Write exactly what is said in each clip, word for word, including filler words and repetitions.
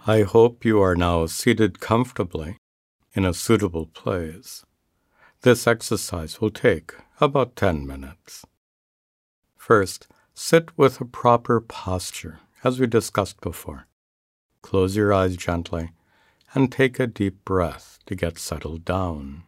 I hope you are now seated comfortably in a suitable place. This exercise will take about ten minutes. First, sit with a proper posture, as we discussed before. Close your eyes gently and take a deep breath to get settled down.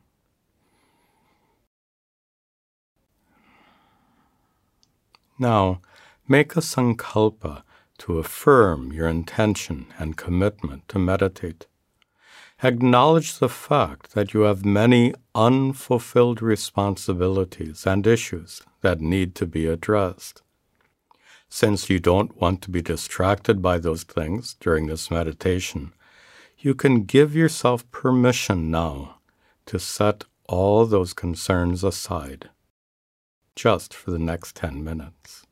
Now, make a sankalpa to affirm your intention and commitment to meditate. Acknowledge the fact that you have many unfulfilled responsibilities and issues that need to be addressed. Since you don't want to be distracted by those things during this meditation, you can give yourself permission now to set all those concerns aside, just for the next ten minutes.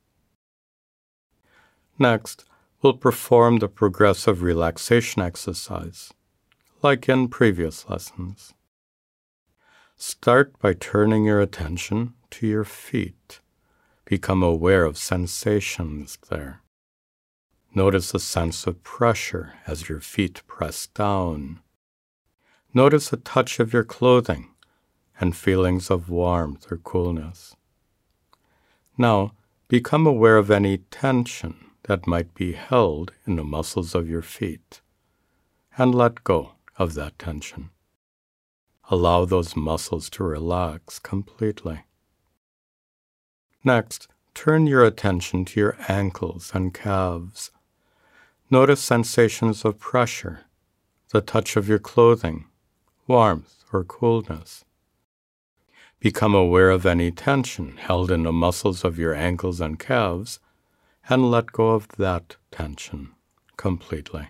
Next, we'll perform the progressive relaxation exercise, like in previous lessons. Start by turning your attention to your feet. Become aware of sensations there. Notice a sense of pressure as your feet press down. Notice a touch of your clothing and feelings of warmth or coolness. Now, become aware of any tension that might be held in the muscles of your feet, and let go of that tension. Allow those muscles to relax completely. Next, turn your attention to your ankles and calves. Notice sensations of pressure, the touch of your clothing, warmth or coolness. Become aware of any tension held in the muscles of your ankles and calves, and let go of that tension completely.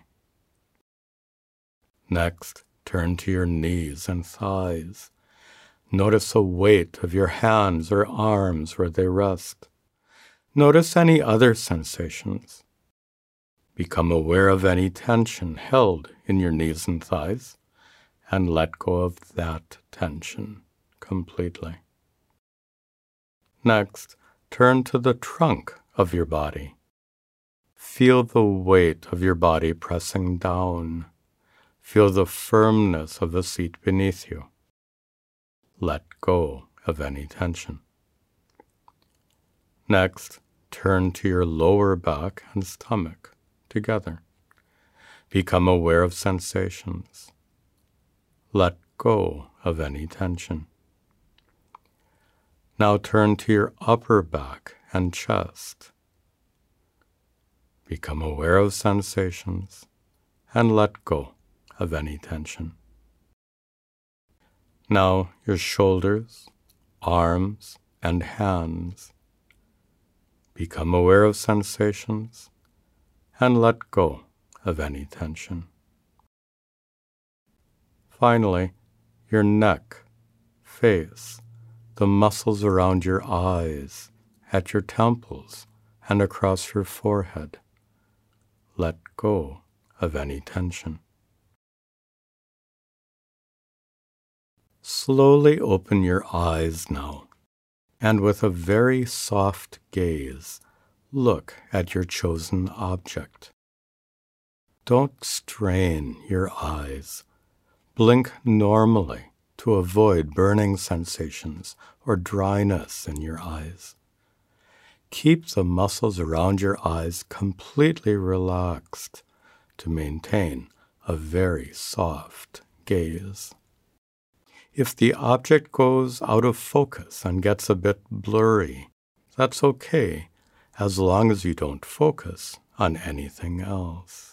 Next, turn to your knees and thighs. Notice the weight of your hands or arms where they rest. Notice any other sensations. Become aware of any tension held in your knees and thighs, and let go of that tension completely. Next, turn to the trunk of your body. Feel the weight of your body pressing down. Feel the firmness of the seat beneath you. Let go of any tension. Next, turn to your lower back and stomach together. Become aware of sensations. Let go of any tension. Now turn to your upper back and chest. Become aware of sensations and let go of any tension. Now your shoulders, arms, and hands. Become aware of sensations and let go of any tension. Finally, your neck, face, the muscles around your eyes, at your temples, and across your forehead. Let go of any tension. Slowly open your eyes now, and with a very soft gaze, look at your chosen object. Don't strain your eyes. Blink normally to avoid burning sensations or dryness in your eyes. Keep the muscles around your eyes completely relaxed to maintain a very soft gaze. If the object goes out of focus and gets a bit blurry, that's okay, as long as you don't focus on anything else.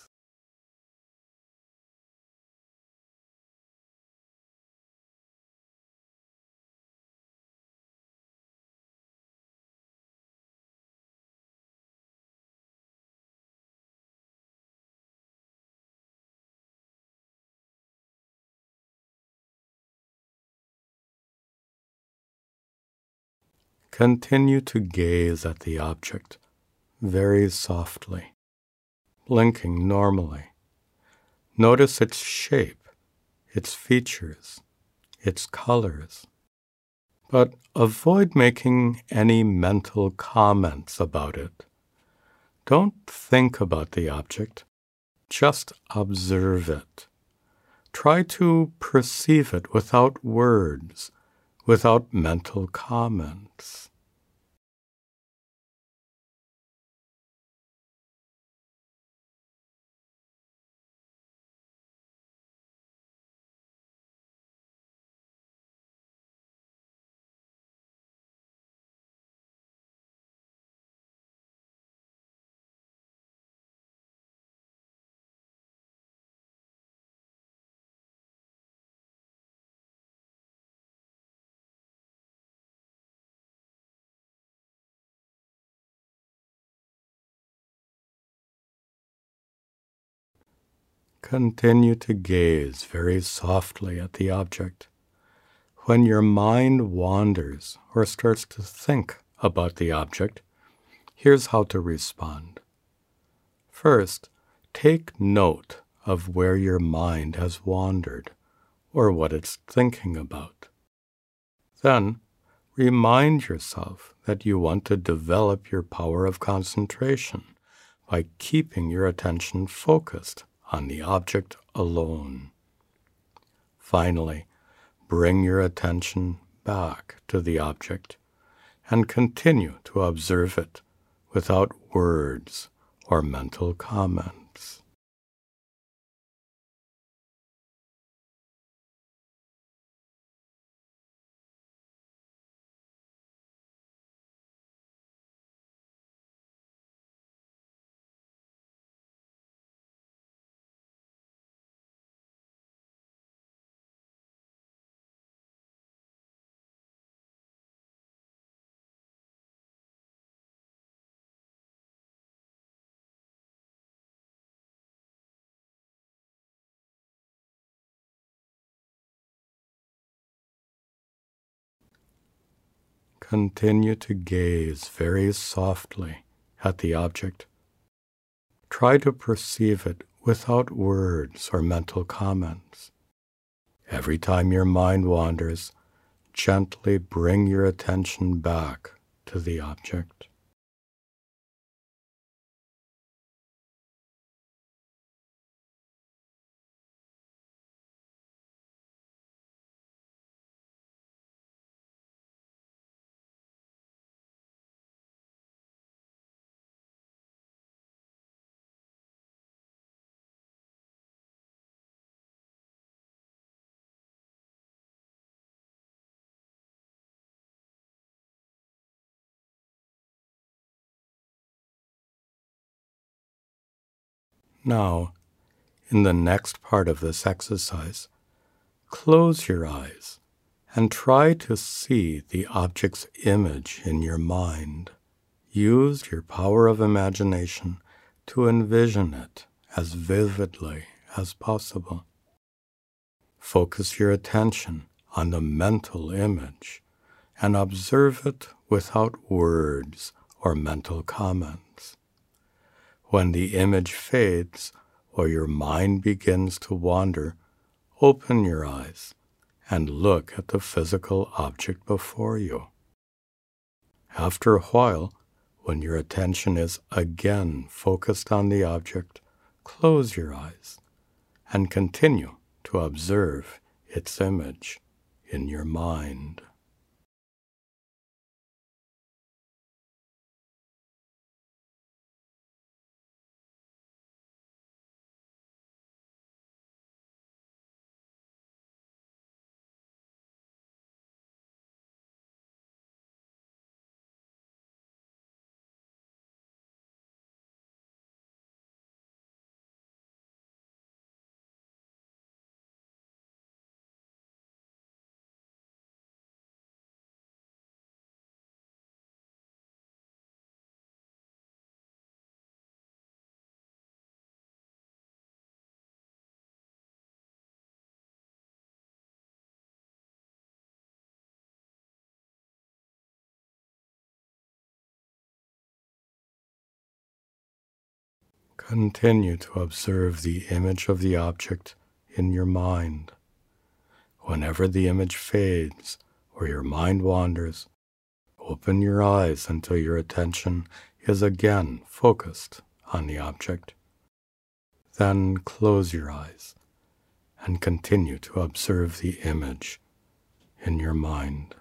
Continue to gaze at the object very softly, blinking normally. Notice its shape, its features, its colors. But avoid making any mental comments about it. Don't think about the object. Just observe it. Try to perceive it without words, without mental comments. Continue to gaze very softly at the object. When your mind wanders or starts to think about the object, here's how to respond. First, take note of where your mind has wandered or what it's thinking about. Then, remind yourself that you want to develop your power of concentration by keeping your attention focused on the object alone. Finally, bring your attention back to the object and continue to observe it without words or mental comments. Continue to gaze very softly at the object. Try to perceive it without words or mental comments. Every time your mind wanders, gently bring your attention back to the object. Now, in the next part of this exercise, close your eyes and try to see the object's image in your mind. Use your power of imagination to envision it as vividly as possible. Focus your attention on the mental image and observe it without words or mental comments. When the image fades or your mind begins to wander, open your eyes and look at the physical object before you. After a while, when your attention is again focused on the object, close your eyes and continue to observe its image in your mind. Continue to observe the image of the object in your mind. Whenever the image fades or your mind wanders, open your eyes until your attention is again focused on the object. Then close your eyes and continue to observe the image in your mind.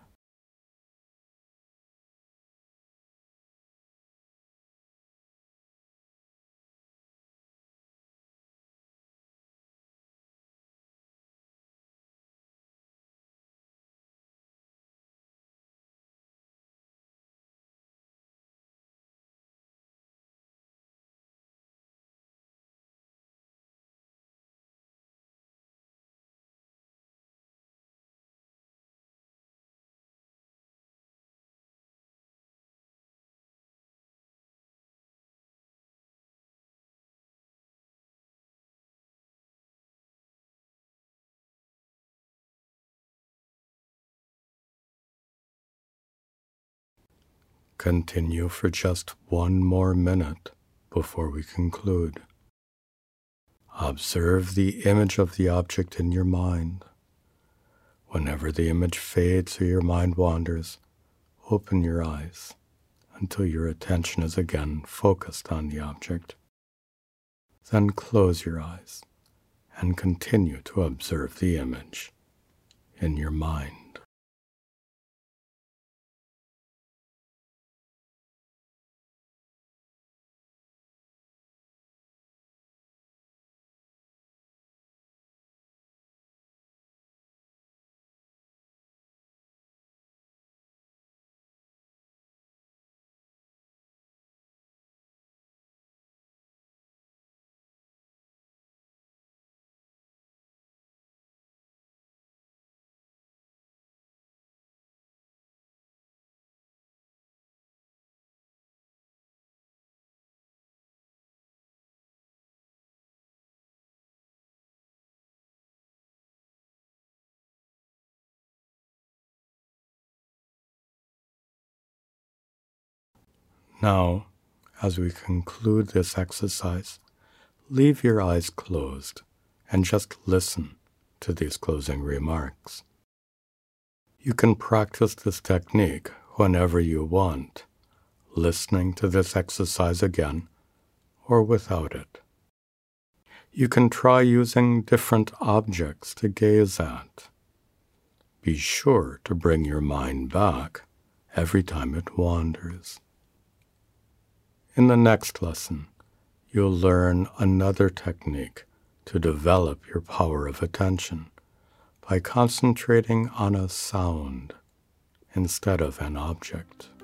Continue for just one more minute before we conclude. Observe the image of the object in your mind. Whenever the image fades or your mind wanders, open your eyes until your attention is again focused on the object. Then close your eyes and continue to observe the image in your mind. Now, as we conclude this exercise, leave your eyes closed and just listen to these closing remarks. You can practice this technique whenever you want, listening to this exercise again or without it. You can try using different objects to gaze at. Be sure to bring your mind back every time it wanders. In the next lesson, you'll learn another technique to develop your power of attention by concentrating on a sound instead of an object.